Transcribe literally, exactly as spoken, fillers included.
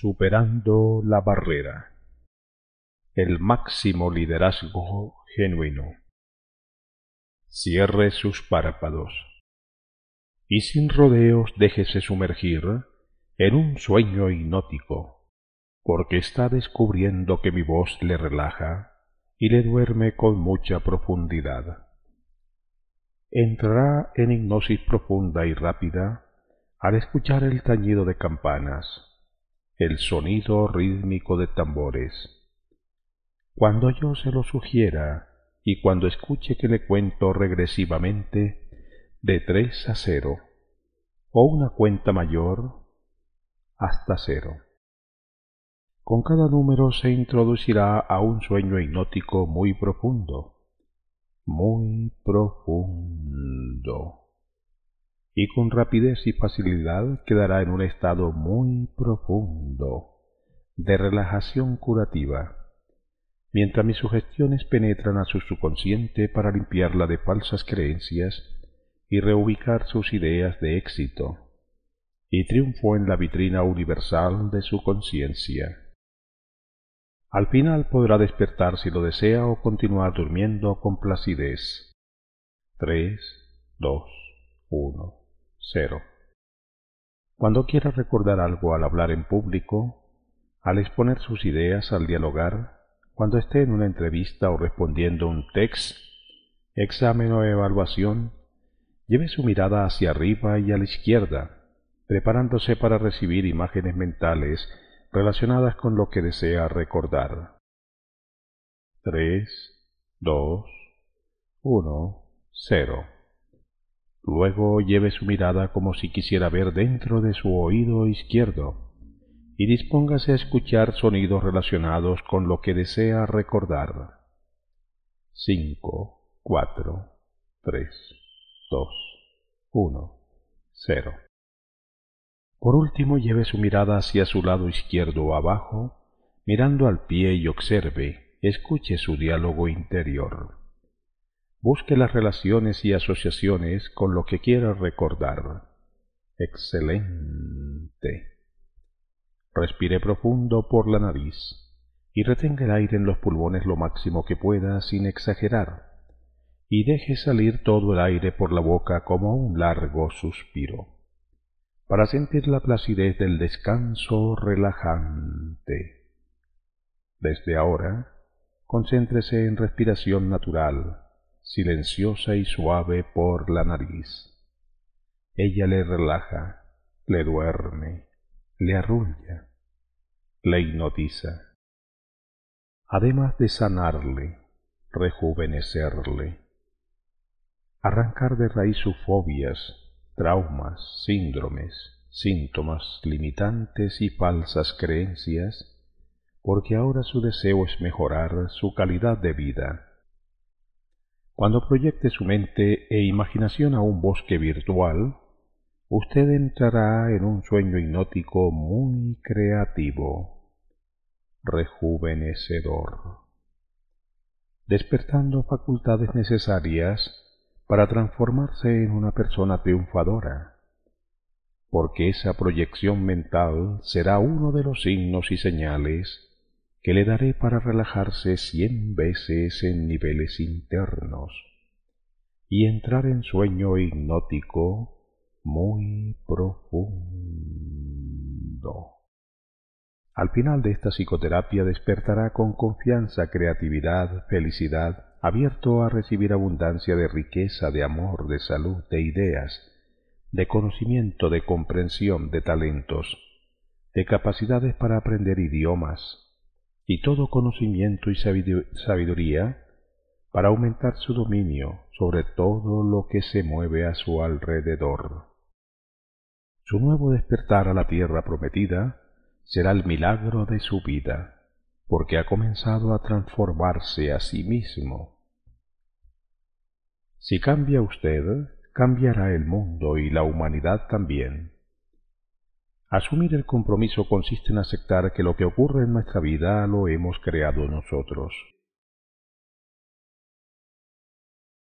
Superando la barrera. El máximo liderazgo genuino. Cierre sus párpados y sin rodeos déjese sumergir en un sueño hipnótico, porque está descubriendo que mi voz le relaja y le duerme con mucha profundidad. Entrará en hipnosis profunda y rápida al escuchar el tañido de campanas, el sonido rítmico de tambores. Cuando yo se lo sugiera y cuando escuche que le cuento regresivamente de tres a cero, o una cuenta mayor hasta cero. Con cada número se introducirá a un sueño hipnótico muy profundo, muy profundo, y con rapidez y facilidad quedará en un estado muy profundo de relajación curativa, mientras mis sugestiones penetran a su subconsciente para limpiarla de falsas creencias y reubicar sus ideas de éxito, y triunfo en la vitrina universal de su conciencia. Al final podrá despertar si lo desea o continuar durmiendo con placidez. Tres, dos, uno, cero. Cuando quiera recordar algo al hablar en público, al exponer sus ideas, al dialogar, cuando esté en una entrevista o respondiendo un text, examen o evaluación, lleve su mirada hacia arriba y a la izquierda, preparándose para recibir imágenes mentales relacionadas con lo que desea recordar. Tres, dos, uno, cero. Luego lleve su mirada como si quisiera ver dentro de su oído izquierdo y dispóngase a escuchar sonidos relacionados con lo que desea recordar. Cinco, cuatro, tres, dos, uno, cero. Por último, lleve su mirada hacia su lado izquierdo o abajo, mirando al pie y observe, escuche su diálogo interior. Busque las relaciones y asociaciones con lo que quiera recordar. Excelente. Respire profundo por la nariz y retenga el aire en los pulmones lo máximo que pueda sin exagerar, y deje salir todo el aire por la boca como un largo suspiro, para sentir la placidez del descanso relajante. Desde ahora, concéntrese en respiración natural, silenciosa y suave por la nariz. Ella le relaja, le duerme, le arrulla, le hipnotiza. Además de sanarle, rejuvenecerle, arrancar de raíz sus fobias, traumas, síndromes, síntomas limitantes y falsas creencias, porque ahora su deseo es mejorar su calidad de vida. Cuando proyecte su mente e imaginación a un bosque virtual, usted entrará en un sueño hipnótico muy creativo, rejuvenecedor, despertando facultades necesarias para transformarse en una persona triunfadora, porque esa proyección mental será uno de los signos y señales que le daré para relajarse cien veces en niveles internos y entrar en sueño hipnótico muy profundo. Al final de esta psicoterapia despertará con confianza, creatividad, felicidad, abierto a recibir abundancia de riqueza, de amor, de salud, de ideas, de conocimiento, de comprensión, de talentos, de capacidades para aprender idiomas, y todo conocimiento y sabiduría para aumentar su dominio sobre todo lo que se mueve a su alrededor. Su nuevo despertar a la tierra prometida será el milagro de su vida, porque ha comenzado a transformarse a sí mismo. Si cambia usted, cambiará el mundo y la humanidad también. Asumir el compromiso consiste en aceptar que lo que ocurre en nuestra vida lo hemos creado nosotros.